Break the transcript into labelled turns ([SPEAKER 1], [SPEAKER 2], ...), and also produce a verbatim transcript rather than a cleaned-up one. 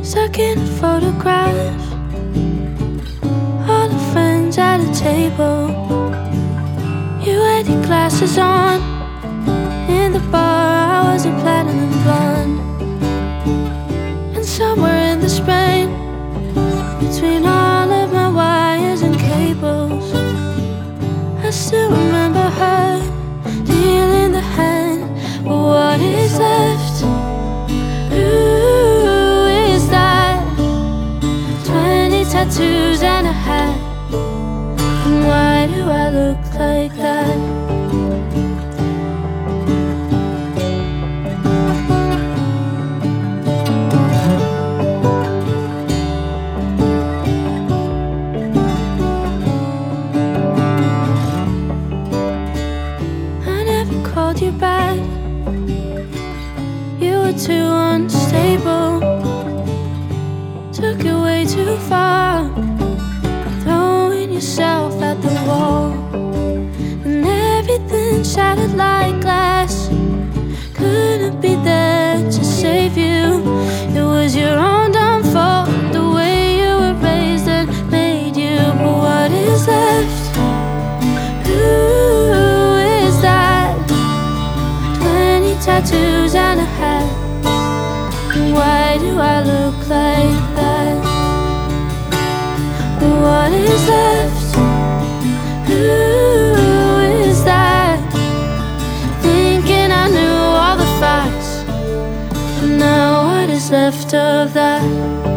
[SPEAKER 1] stuck in a photograph. All the friends at a table. You had your glasses on. In the bar I was a platinum blonde. And somewhere in this rain, between all of my wires and cables, I still remember her dealing the hand. But what is left? Who is that? Twenty tattoos and a hat. And why do I look like that? Called you back. You were too unstable. Took it way too far, throwing yourself at the wall. And everything shattered like glass. Couldn't be there to save you. It was your own downfall, the way you were raised and made you. But what is left? Tattoos and a hat. Why do I look like that? What is left? Who is that? Thinking I knew all the facts, but now what is left of that?